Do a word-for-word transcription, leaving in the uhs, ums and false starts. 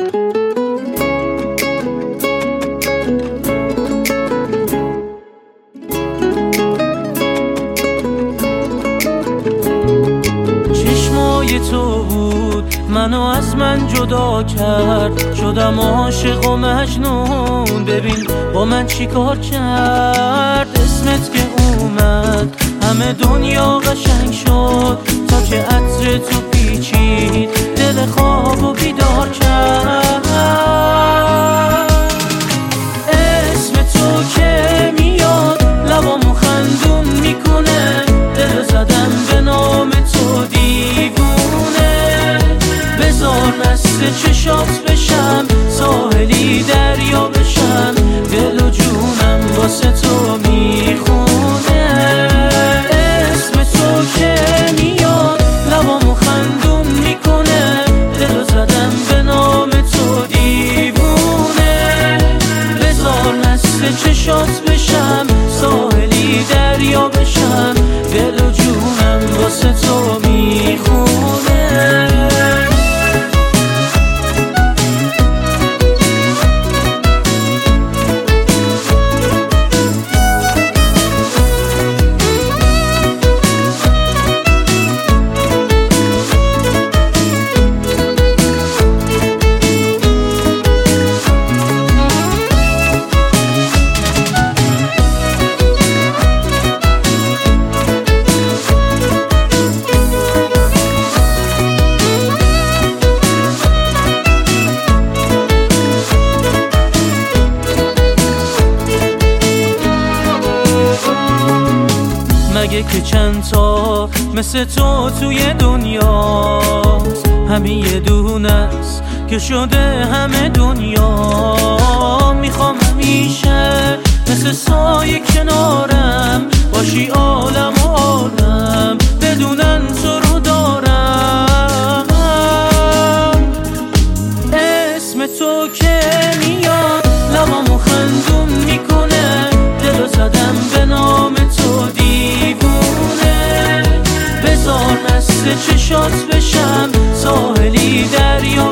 تو بود منو از من جدا کرد، شدم عاشق و مجنون. ببین با من چی کار کرد. اسمت که اومد همه دنیا قشنگ شد، تا که عطر تو پیچید دل خواب و بیدار کرد. اسم تو که میاد لبامو خندون میکنه، دل زدم به نام تو دیوونه. بذار مست چشات بشم، ساحلی دریا بشم، دل و جونم واسه تو میخونه. اسم تو که میاد لبامو خندون میکنه، دل زدم به نام تو دیوونه. بذار مست چشات بشم، ساحلی دریا بشم، دل و جونم واسه تو میخونه. مگه که چند تا مثل تو توی دنیاست، همین یه دونه است که شده همه دنیا. میخوام همیشه مثل سایه کنارم باشی، عالم و عالم بدونن تو رو دارم. اسم تو که میاد لبامو خندون میکنه، دل زدم به نام تو دیوونه. بذار مست چشات بشم، ساحلی دریا